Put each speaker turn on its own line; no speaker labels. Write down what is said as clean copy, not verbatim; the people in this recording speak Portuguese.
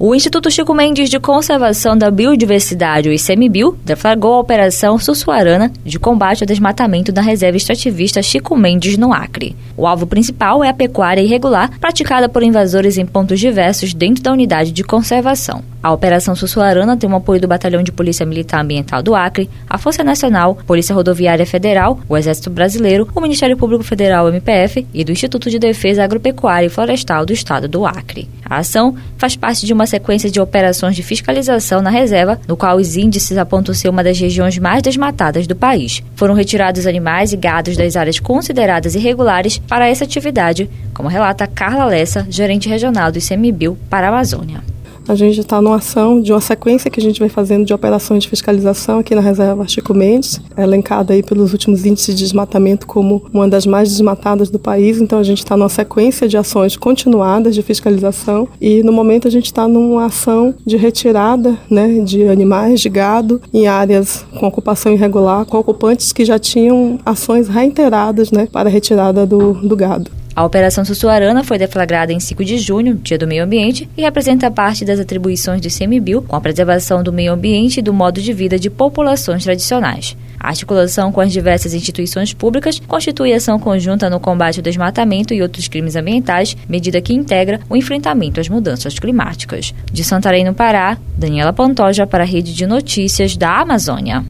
O Instituto Chico Mendes de Conservação da Biodiversidade, o ICMBio, deflagrou a Operação Sussuarana de combate ao desmatamento da reserva extrativista Chico Mendes, no Acre. O alvo principal é a pecuária irregular praticada por invasores em pontos diversos dentro da unidade de conservação. A Operação Sussuarana tem o apoio do Batalhão de Polícia Militar Ambiental do Acre, a Força Nacional, Polícia Rodoviária Federal, o Exército Brasileiro, o Ministério Público Federal MPF e do Instituto de Defesa Agropecuária e Florestal do Estado do Acre. A ação faz parte de uma sequência de operações de fiscalização na reserva, no qual os índices apontam ser uma das regiões mais desmatadas do país. Foram retirados animais e gados das áreas consideradas irregulares para essa atividade, como relata Carla Lessa, gerente regional do ICMBio para a Amazônia.
A gente está numa ação de uma sequência que a gente vai fazendo de operações de fiscalização aqui na reserva Chico Mendes, elencada aí pelos últimos índices de desmatamento como uma das mais desmatadas do país. Então a gente está numa sequência de ações continuadas de fiscalização e no momento a gente está numa ação de retirada, de animais, de gado em áreas com ocupação irregular, com ocupantes que já tinham ações reiteradas para a retirada do gado.
A Operação Sussuarana foi deflagrada em 5 de junho, Dia do Meio Ambiente, e representa parte das atribuições do ICMBio com a preservação do meio ambiente e do modo de vida de populações tradicionais. A articulação com as diversas instituições públicas constitui ação conjunta no combate ao desmatamento e outros crimes ambientais, medida que integra o enfrentamento às mudanças climáticas. De Santarém, no Pará, Daniela Pantoja para a Rede de Notícias da Amazônia.